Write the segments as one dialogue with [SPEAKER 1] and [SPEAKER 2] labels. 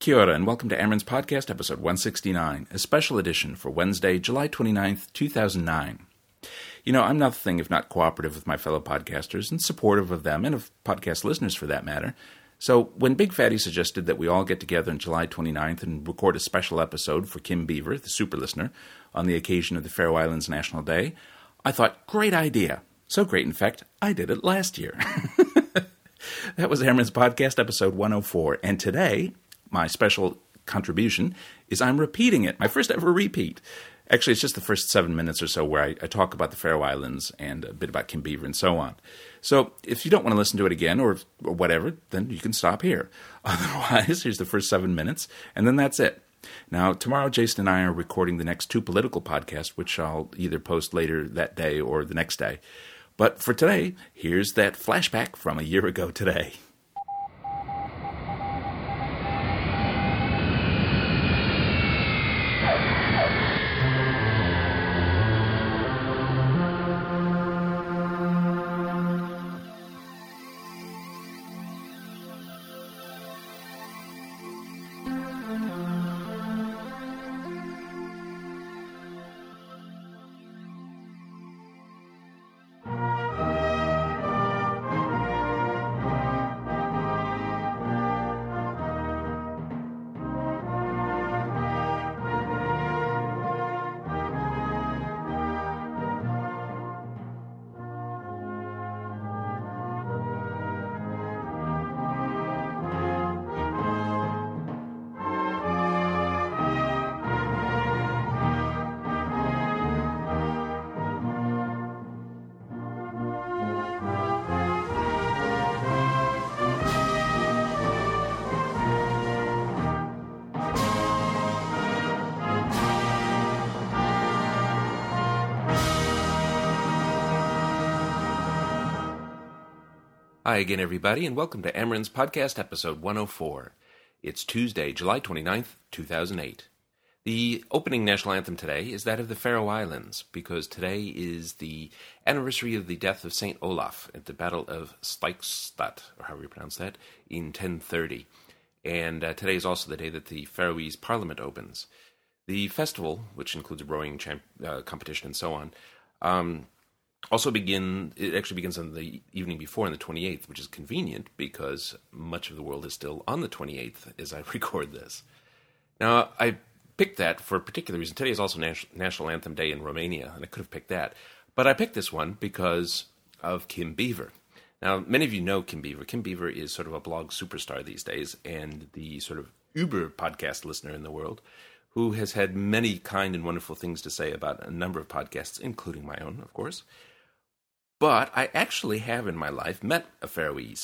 [SPEAKER 1] Kia ora, and welcome to Amarin's Podcast, episode 169, a special edition for Wednesday, July 29th, 2009. You know, I'm nothing if not cooperative with my fellow podcasters and supportive of them and of podcast listeners for that matter. So when Big Fatty suggested that we all get together on July 29th and record a special episode for Kim Beaver, the super listener, on the occasion of the Faroe Islands National Day, I thought, great idea. So great, in fact, I did it last year. That was Amarin's Podcast, episode 104, and today my special contribution is I'm repeating it, my first ever repeat. Actually, it's just the first 7 minutes or so where I talk about the Faroe Islands and a bit about Kim Beaver and so on. So if you don't want to listen to it again or whatever, then you can stop here. Otherwise, here's the first 7 minutes, and then that's it. Now, tomorrow, Jason and I are recording the next two political podcasts, which I'll either post later that day or the next day. But for today, here's that flashback from a year ago today.
[SPEAKER 2] Hi again, everybody, and welcome to Amarin's Podcast, episode 104. It's Tuesday, July 29th, 2008. The opening national anthem today is that of the Faroe Islands, because today is the anniversary of the death of St. Olaf at the Battle of Stikestad, or however you pronounce that, in 1030. And today is also the day that the Faroese Parliament opens. The festival, which includes a rowing competition and so on, it actually begins on the evening before, on the 28th, which is convenient because much of the world is still on the 28th as I record this. Now, I picked that for a particular reason. Today is also National Anthem Day in Romania, and I could have picked that. But I picked this one because of Kim Beaver. Now, many of you know Kim Beaver. Kim Beaver is sort of a blog superstar these days and the sort of uber podcast listener in the world who has had many kind and wonderful things to say about a number of podcasts, including my own, of course. But I actually have in my life met a Faroese.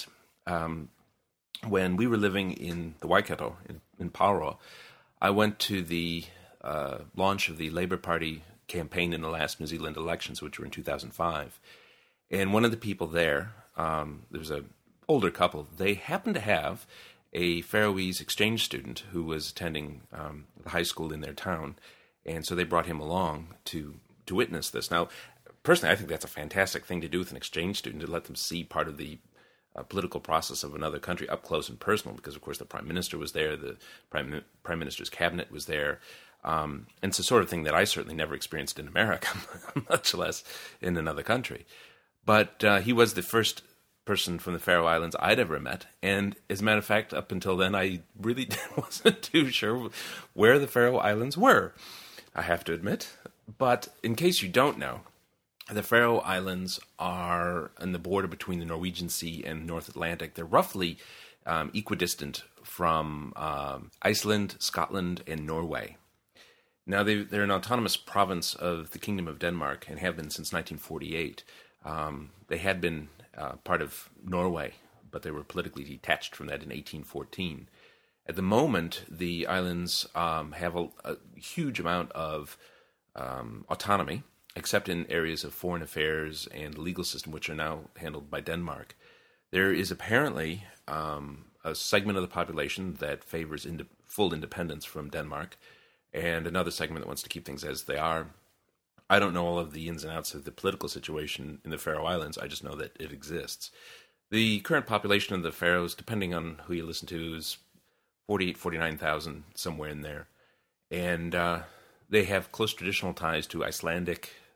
[SPEAKER 2] When we were living in the Waikato, in Paroa, I went to the launch of the Labour Party campaign in the last New Zealand elections, which were in 2005. And one of the people there was an older couple. They happened to have a Faroese exchange student who was attending the high school in their town. And so they brought him along to witness this. Now, personally, I think that's a fantastic thing to do with an exchange student, to let them see part of the political process of another country up close and personal, because, of course, the Prime Minister was there, the Prime Minister's cabinet was there. And it's the sort of thing that I certainly never experienced in America, much less in another country. But he was the first person from the Faroe Islands I'd ever met, and as a matter of fact, up until then, I really wasn't too sure where the Faroe Islands were, I have to admit. But in case you don't know, the Faroe Islands are on the border between the Norwegian Sea and North Atlantic. They're roughly equidistant from Iceland, Scotland, and Norway. Now, they're an autonomous province of the Kingdom of Denmark and have been since 1948. They had been part of Norway, but they were politically detached from that in 1814. At the moment, the islands have a huge amount of autonomy, except in areas of foreign affairs and the legal system, which are now handled by Denmark. There is apparently a segment of the population that favors full independence from Denmark, and another segment that wants to keep things as they are. I don't know all of the ins and outs of the political situation in the Faroe Islands. I just know that it exists. The current population of the Faroes, depending on who you listen to, is 49,000, somewhere in there. And they have close traditional ties to Iceland,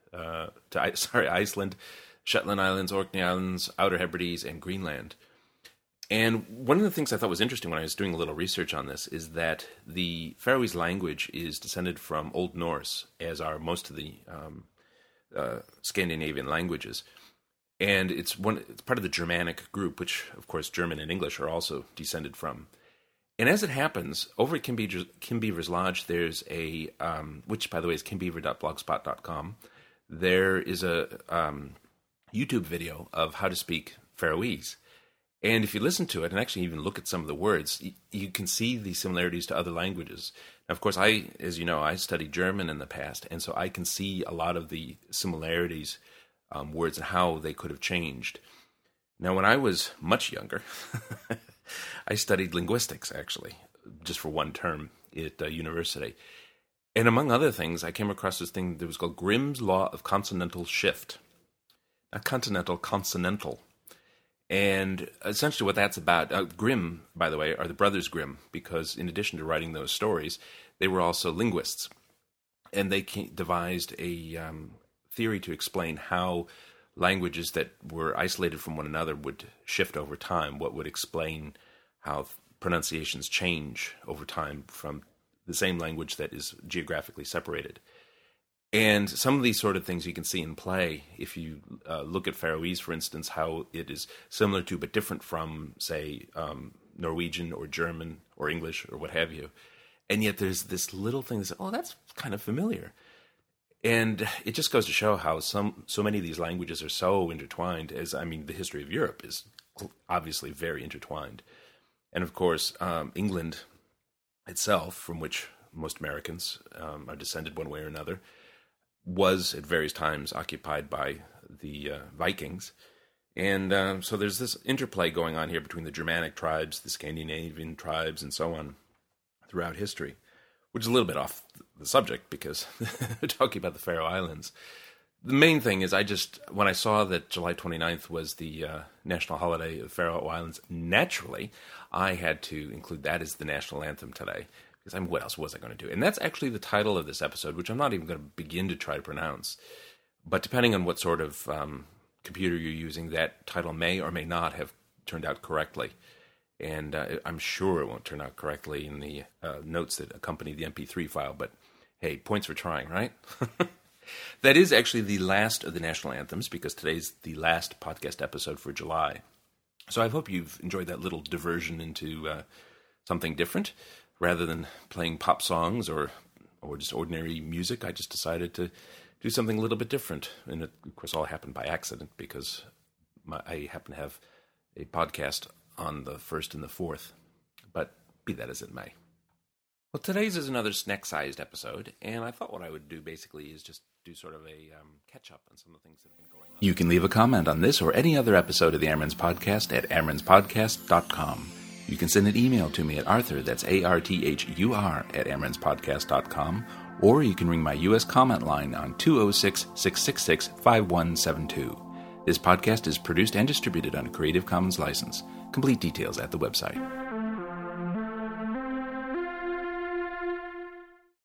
[SPEAKER 2] Shetland Islands, Orkney Islands, Outer Hebrides, and Greenland. And one of the things I thought was interesting when I was doing a little research on this is that the Faroese language is descended from Old Norse, as are most of the Scandinavian languages. And it's part of the Germanic group, which, of course, German and English are also descended from. And as it happens, over at Kimbeaver's Lodge, there's a, which, by the way, is kimbeaver.blogspot.com, there is a YouTube video of how to speak Faroese. And if you listen to it and actually even look at some of the words, you can see the similarities to other languages. Now, of course, as you know, I studied German in the past, and so I can see a lot of the similarities, words, and how they could have changed. Now, when I was much younger, I studied linguistics, actually, just for one term at university. And among other things, I came across this thing that was called Grimm's Law of Consonantal Shift. Not continental, consonantal. And essentially what that's about, Grimm, by the way, are the brothers Grimm, because in addition to writing those stories, they were also linguists. And they devised a theory to explain how languages that were isolated from one another would shift over time, what would explain how pronunciations change over time from the same language that is geographically separated. And some of these sort of things you can see in play if you look at Faroese, for instance, how it is similar to but different from, say, Norwegian or German or English or what have you. And yet there's this little thing that's, that's kind of familiar. And it just goes to show how so many of these languages are so intertwined, the history of Europe is obviously very intertwined. And of course, England itself, from which most Americans are descended one way or another, was at various times occupied by the Vikings. And so there's this interplay going on here between the Germanic tribes, the Scandinavian tribes, and so on throughout history, which is a little bit off the subject because we're talking about the Faroe Islands. The main thing is when I saw that July 29th was the national holiday of Faroe Islands, naturally, I had to include that as the national anthem today. Because what else was I going to do? And that's actually the title of this episode, which I'm not even going to begin to try to pronounce. But depending on what sort of computer you're using, that title may or may not have turned out correctly. And I'm sure it won't turn out correctly in the notes that accompany the MP3 file. But hey, points for trying, right? That is actually the last of the national anthems, because today's the last podcast episode for July. So I hope you've enjoyed that little diversion into something different. Rather than playing pop songs or just ordinary music, I just decided to do something a little bit different. And it, of course, all happened by accident because I happen to have a podcast on the 1st and the 4th. But be that as it may. Well, today's is another snack-sized episode, and I thought what I would do basically is just do sort of a catch-up on some of the things that have been going on.
[SPEAKER 1] You can leave a comment on this or any other episode of the Amron's Podcast at amronspodcast.com. You can send an email to me at Arthur, that's ARTHUR, at amronspodcast.com, or you can ring my U.S. comment line on 206-666-5172. This podcast is produced and distributed under Creative Commons license. Complete details at the website.